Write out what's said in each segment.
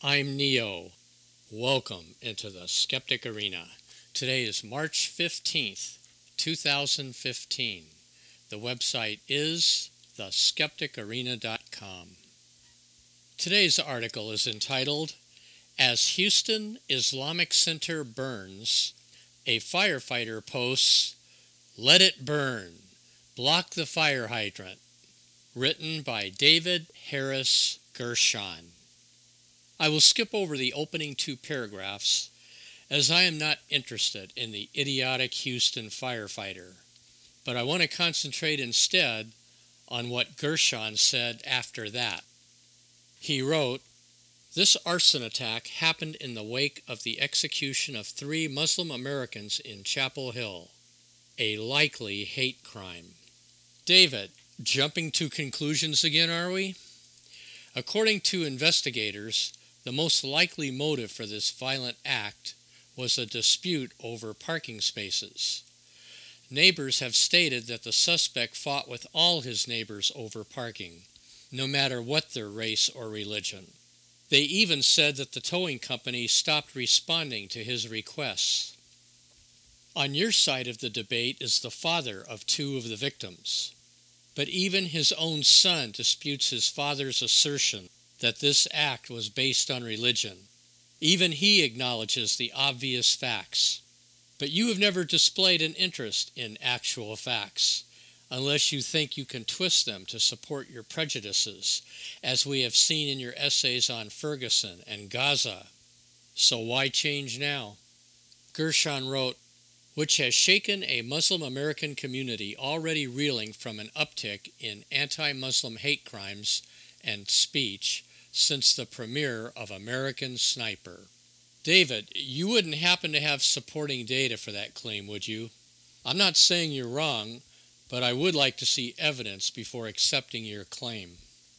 I'm Neo. Welcome into the Skeptic Arena. Today is March 15th, 2015. The website is theskepticarena.com. Today's article is entitled, As Houston Islamic Center Burns, a Firefighter Posts, Let It Burn, Block the Fire Hydrant, written by David Harris Gershon. I will skip over the opening two paragraphs as I am not interested in the idiotic Houston firefighter, but I want to concentrate instead on what Gershon said after that. He wrote, This arson attack happened in the wake of the execution of 3 Muslim Americans in Chapel Hill, a likely hate crime. David, jumping to conclusions again, are we? According to investigators, the most likely motive for this violent act was a dispute over parking spaces. Neighbors have stated that the suspect fought with all his neighbors over parking, no matter what their race or religion. They even said that the towing company stopped responding to his requests. On your side of the debate is the father of 2 of the victims, but even his own son disputes his father's assertion that this act was based on religion. Even he acknowledges the obvious facts. But you have never displayed an interest in actual facts, unless you think you can twist them to support your prejudices, as we have seen in your essays on Ferguson and Gaza. So why change now? Gershon wrote, which has shaken a Muslim American community already reeling from an uptick in anti-Muslim hate crimes and speech since the premiere of American Sniper. David, you wouldn't happen to have supporting data for that claim, would you? I'm not saying you're wrong, but I would like to see evidence before accepting your claim.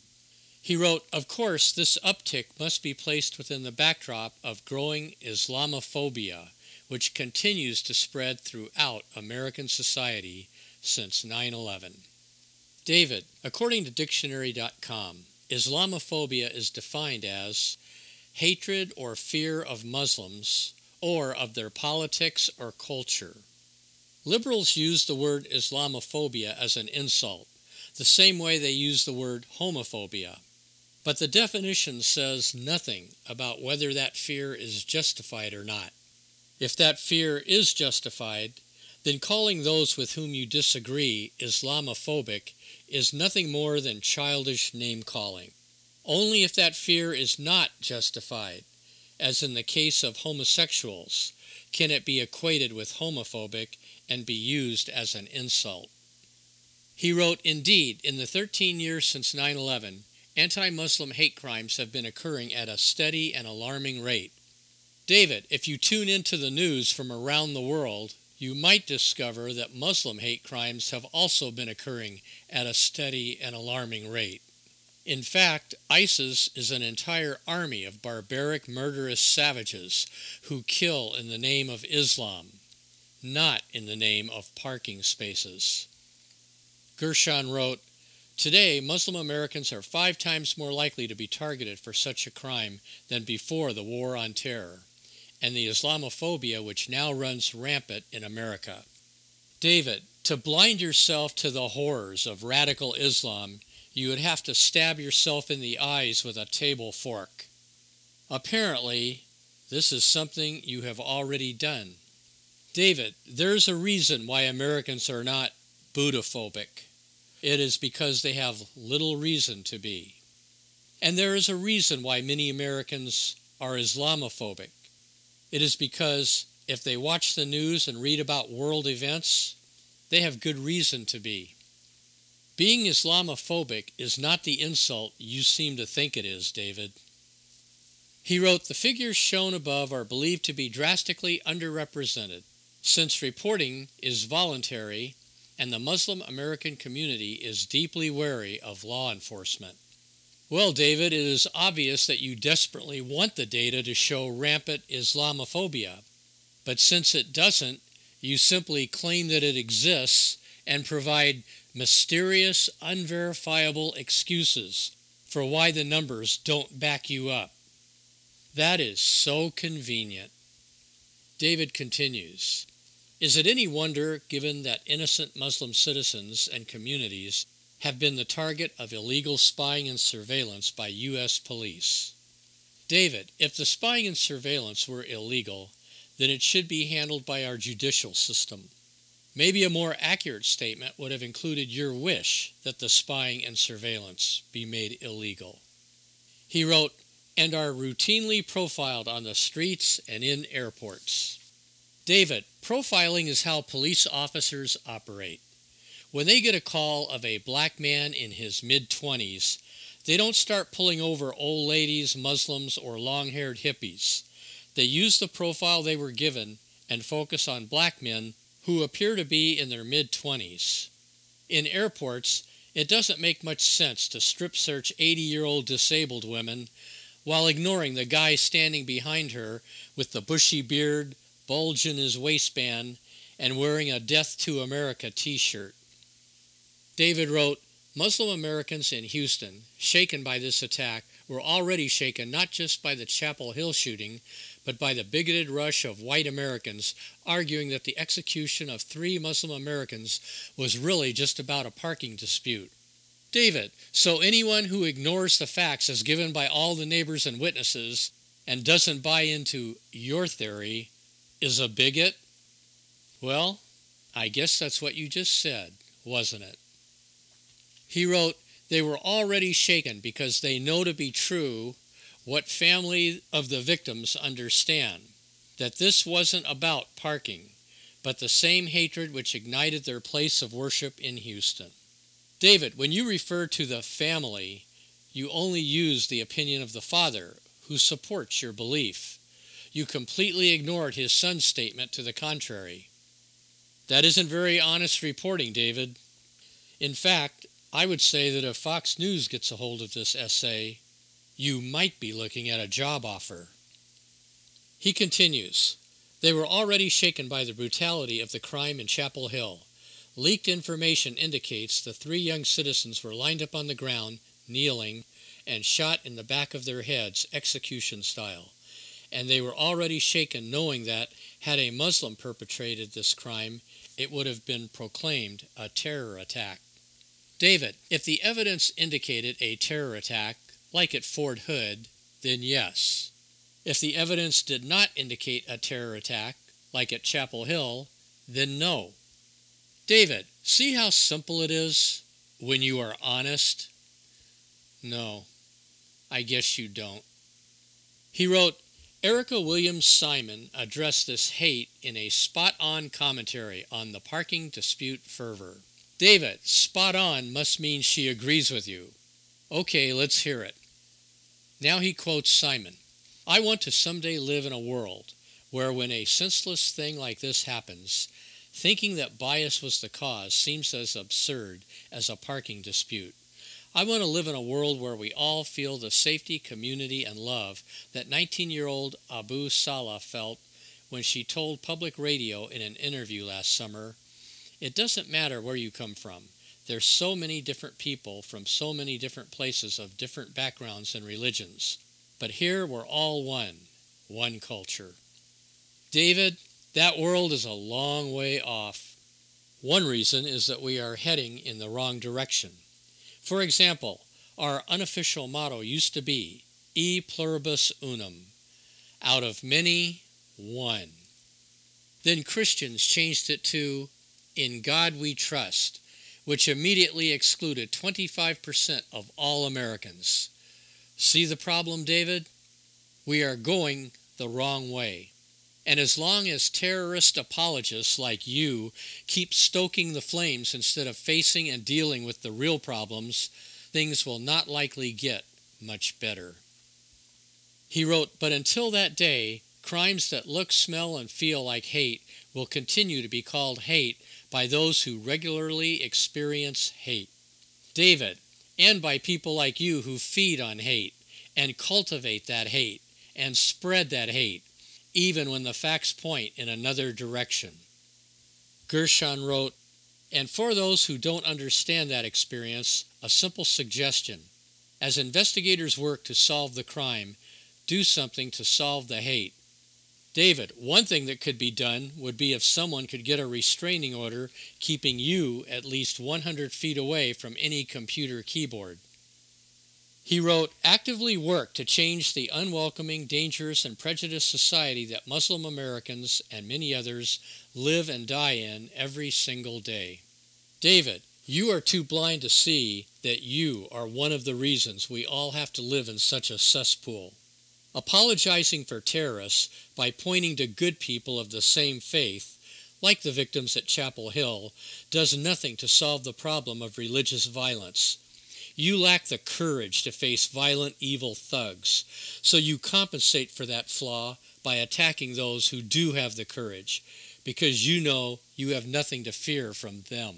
He wrote, of course, this uptick must be placed within the backdrop of growing Islamophobia, which continues to spread throughout American society since 9/11. David, according to dictionary.com, Islamophobia is defined as hatred or fear of Muslims or of their politics or culture. Liberals use the word Islamophobia as an insult, the same way they use the word homophobia. But the definition says nothing about whether that fear is justified or not. If that fear is justified, then calling those with whom you disagree Islamophobic is nothing more than childish name-calling. Only if that fear is not justified, as in the case of homosexuals, can it be equated with homophobic and be used as an insult. He wrote, indeed, in the 13 years since 9/11, anti-Muslim hate crimes have been occurring at a steady and alarming rate. David, if you tune into the news from around the world, you might discover that Muslim hate crimes have also been occurring at a steady and alarming rate. In fact, ISIS is an entire army of barbaric, murderous savages who kill in the name of Islam, not in the name of parking spaces. Gershon wrote, Today, Muslim Americans are 5 times more likely to be targeted for such a crime than before the War on Terror, and the Islamophobia which now runs rampant in America. David, to blind yourself to the horrors of radical Islam, you would have to stab yourself in the eyes with a table fork. Apparently, this is something you have already done. David, there's a reason why Americans are not Buddhaphobic. It is because they have little reason to be. And there is a reason why many Americans are Islamophobic. It is because if they watch the news and read about world events, they have good reason to be. Being Islamophobic is not the insult you seem to think it is, David. He wrote, the figures shown above are believed to be drastically underrepresented, since reporting is voluntary and the Muslim American community is deeply wary of law enforcement. Well, David, it is obvious that you desperately want the data to show rampant Islamophobia, but since it doesn't, you simply claim that it exists and provide mysterious, unverifiable excuses for why the numbers don't back you up. That is so convenient. David continues, is it any wonder, given that innocent Muslim citizens and communities have been the target of illegal spying and surveillance by U.S. police? David, if the spying and surveillance were illegal, then it should be handled by our judicial system. Maybe a more accurate statement would have included your wish that the spying and surveillance be made illegal. He wrote, and are routinely profiled on the streets and in airports. David, profiling is how police officers operate. When they get a call of a black man in his mid-20s, they don't start pulling over old ladies, Muslims, or long-haired hippies. They use the profile they were given and focus on black men who appear to be in their mid-20s. In airports, it doesn't make much sense to strip search 80-year-old disabled women while ignoring the guy standing behind her with the bushy beard, bulge in his waistband, and wearing a Death to America t-shirt. David wrote, Muslim Americans in Houston, shaken by this attack, were already shaken not just by the Chapel Hill shooting, but by the bigoted rush of white Americans arguing that the execution of 3 Muslim Americans was really just about a parking dispute. David, so anyone who ignores the facts as given by all the neighbors and witnesses and doesn't buy into your theory is a bigot? Well, I guess that's what you just said, wasn't it? He wrote, they were already shaken because they know to be true what family of the victims understand, that this wasn't about parking, but the same hatred which ignited their place of worship in Houston. David, when you refer to the family, you only use the opinion of the father, who supports your belief. You completely ignored his son's statement to the contrary. That isn't very honest reporting, David. In fact, I would say that if Fox News gets a hold of this essay, you might be looking at a job offer. He continues, they were already shaken by the brutality of the crime in Chapel Hill. Leaked information indicates the 3 young citizens were lined up on the ground, kneeling, and shot in the back of their heads, execution style. And they were already shaken knowing that, had a Muslim perpetrated this crime, it would have been proclaimed a terror attack. David, if the evidence indicated a terror attack, like at Fort Hood, then yes. If the evidence did not indicate a terror attack, like at Chapel Hill, then no. David, see how simple it is when you are honest? No, I guess you don't. He wrote, Erica Williams Simon addressed this hate in a spot-on commentary on the parking dispute fervor. David, spot on must mean she agrees with you. Okay, let's hear it. Now he quotes Simon. I want to someday live in a world where when a senseless thing like this happens, thinking that bias was the cause seems as absurd as a parking dispute. I want to live in a world where we all feel the safety, community, and love that 19-year-old Abu Salah felt when she told public radio in an interview last summer, it doesn't matter where you come from. There's so many different people from so many different places of different backgrounds and religions. But here we're all one culture. David, that world is a long way off. One reason is that we are heading in the wrong direction. For example, our unofficial motto used to be, E pluribus unum, out of many, one. Then Christians changed it to, In God we trust, which immediately excluded 25% of all Americans. See the problem, David? We are going the wrong way. And as long as terrorist apologists like you keep stoking the flames instead of facing and dealing with the real problems, things will not likely get much better. He wrote, but until that day, crimes that look, smell, and feel like hate will continue to be called hate by those who regularly experience hate. David, and by people like you who feed on hate and cultivate that hate and spread that hate, even when the facts point in another direction. Gershon wrote, and for those who don't understand that experience, a simple suggestion. As investigators work to solve the crime, Do something to solve the hate. David, one thing that could be done would be if someone could get a restraining order keeping you at least 100 feet away from any computer keyboard. He wrote, actively work to change the unwelcoming, dangerous, and prejudiced society that Muslim Americans and many others live and die in every single day. David, you are too blind to see that you are one of the reasons we all have to live in such a cesspool. Apologizing for terrorists by pointing to good people of the same faith, like the victims at Chapel Hill, does nothing to solve the problem of religious violence. You lack the courage to face violent, evil thugs, so you compensate for that flaw by attacking those who do have the courage, because you know you have nothing to fear from them.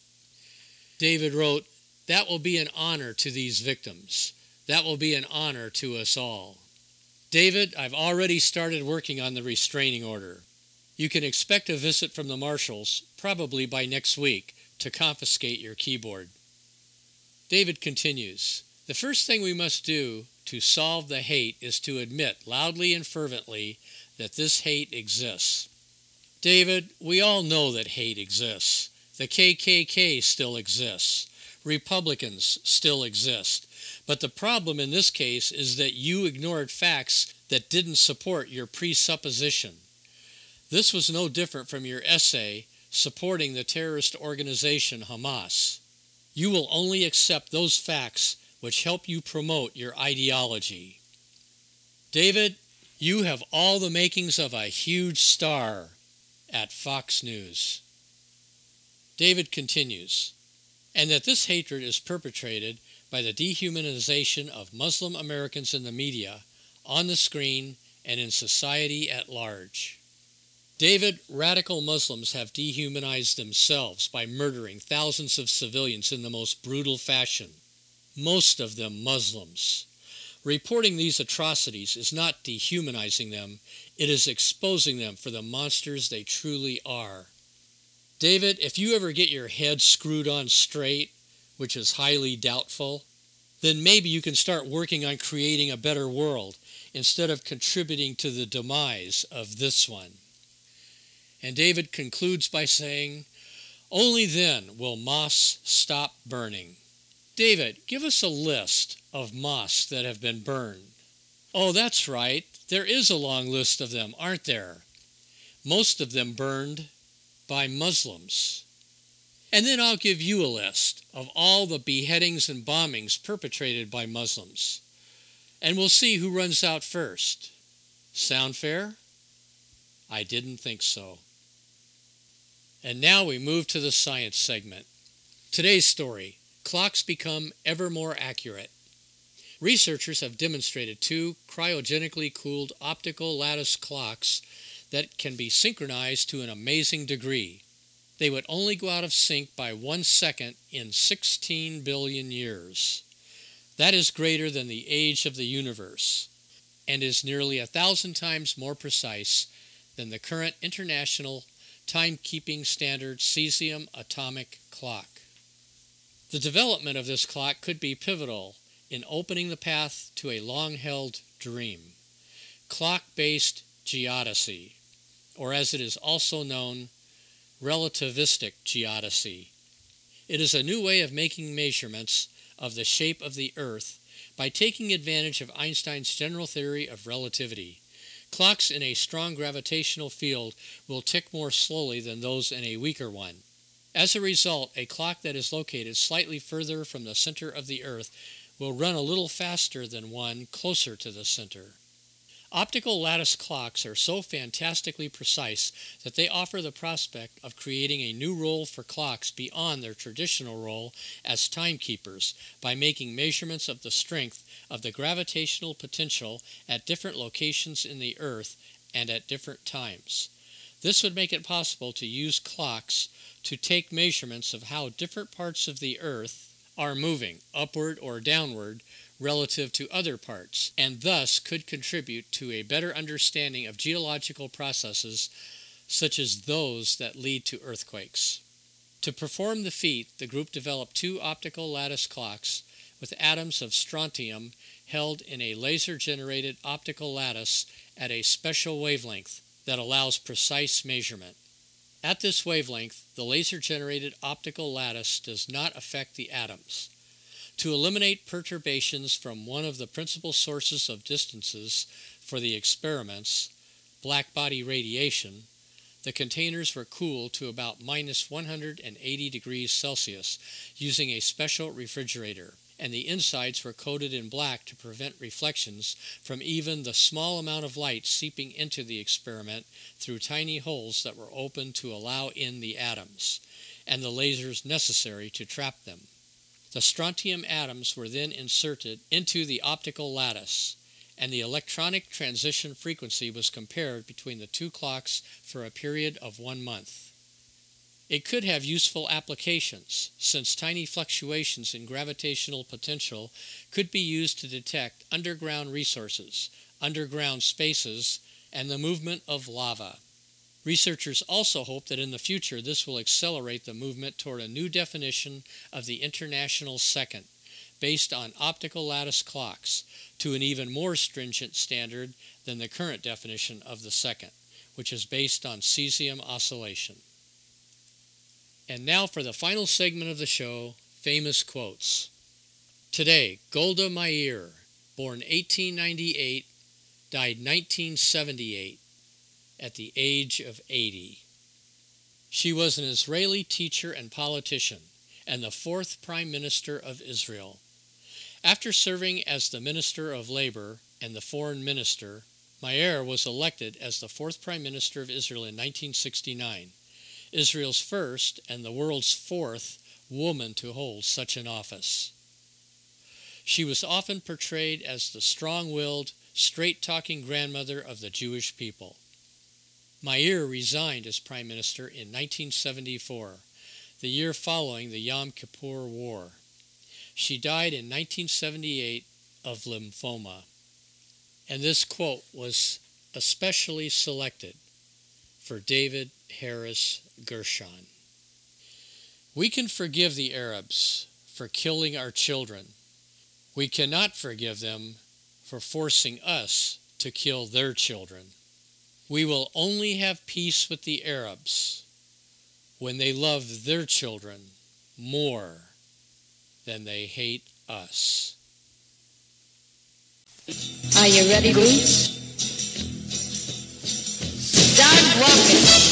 David wrote, that will be an honor to these victims. That will be an honor to us all. David, I've already started working on the restraining order. You can expect a visit from the marshals, probably by next week, to confiscate your keyboard. David continues, the first thing we must do to solve the hate is to admit loudly and fervently that this hate exists. David, we all know that hate exists. The KKK still exists. Republicans still exist. But the problem in this case is that you ignored facts that didn't support your presupposition. This was no different from your essay supporting the terrorist organization Hamas. You will only accept those facts which help you promote your ideology. David, you have all the makings of a huge star at Fox News. David continues, and that this hatred is perpetrated by the dehumanization of Muslim Americans in the media, on the screen, and in society at large. David, radical Muslims have dehumanized themselves by murdering thousands of civilians in the most brutal fashion, most of them Muslims. Reporting these atrocities is not dehumanizing them, it is exposing them for the monsters they truly are. David, if you ever get your head screwed on straight, which is highly doubtful, then maybe you can start working on creating a better world instead of contributing to the demise of this one. And David concludes by saying, only then will mosques stop burning. David, give us a list of mosques that have been burned. Oh, that's right. There is a long list of them, aren't there? Most of them burned by Muslims. And then I'll give you a list of all the beheadings and bombings perpetrated by Muslims. And we'll see who runs out first. Sound fair? I didn't think so. And now we move to the science segment. Today's story, clocks become ever more accurate. Researchers have demonstrated two cryogenically cooled optical lattice clocks that can be synchronized to an amazing degree. They would only go out of sync by 1 second in 16 billion years. That is greater than the age of the universe, and is nearly 1,000 times more precise than the current international timekeeping standard cesium atomic clock. The development of this clock could be pivotal in opening the path to a long-held dream, clock-based geodesy, or as it is also known, relativistic geodesy. It is a new way of making measurements of the shape of the Earth by taking advantage of Einstein's general theory of relativity. Clocks in a strong gravitational field will tick more slowly than those in a weaker one. As a result, a clock that is located slightly further from the center of the Earth will run a little faster than one closer to the center. Optical lattice clocks are so fantastically precise that they offer the prospect of creating a new role for clocks beyond their traditional role as timekeepers by making measurements of the strength of the gravitational potential at different locations in the Earth and at different times. This would make it possible to use clocks to take measurements of how different parts of the Earth are moving, upward or downward, relative to other parts, and thus could contribute to a better understanding of geological processes such as those that lead to earthquakes. To perform the feat, the group developed two optical lattice clocks with atoms of strontium held in a laser-generated optical lattice at a special wavelength that allows precise measurement. At this wavelength, the laser-generated optical lattice does not affect the atoms. To eliminate perturbations from one of the principal sources of distances for the experiments, blackbody radiation, the containers were cooled to about minus 180 degrees Celsius using a special refrigerator, and the insides were coated in black to prevent reflections from even the small amount of light seeping into the experiment through tiny holes that were open to allow in the atoms, and the lasers necessary to trap them. The strontium atoms were then inserted into the optical lattice, and the electronic transition frequency was compared between the two clocks for a period of 1 month. It could have useful applications, since tiny fluctuations in gravitational potential could be used to detect underground resources, underground spaces, and the movement of lava. Researchers also hope that in the future this will accelerate the movement toward a new definition of the international second, based on optical lattice clocks, to an even more stringent standard than the current definition of the second, which is based on cesium oscillation. And now for the final segment of the show, famous quotes. Today, Golda Meir, born 1898, died 1978, at the age of 80. She was an Israeli teacher and politician, and the fourth Prime Minister of Israel. After serving as the Minister of Labor and the Foreign Minister, Meir was elected as the fourth Prime Minister of Israel in 1969, Israel's first and the world's fourth woman to hold such an office. She was often portrayed as the strong-willed, straight-talking grandmother of the Jewish people. Meir resigned as Prime Minister in 1974, the year following the Yom Kippur War. She died in 1978 of lymphoma. And this quote was especially selected for David Harris Gershon. We can forgive the Arabs for killing our children. We cannot forgive them for forcing us to kill their children. We will only have peace with the Arabs when they love their children more than they hate us. Are you ready, Boots? Start walking.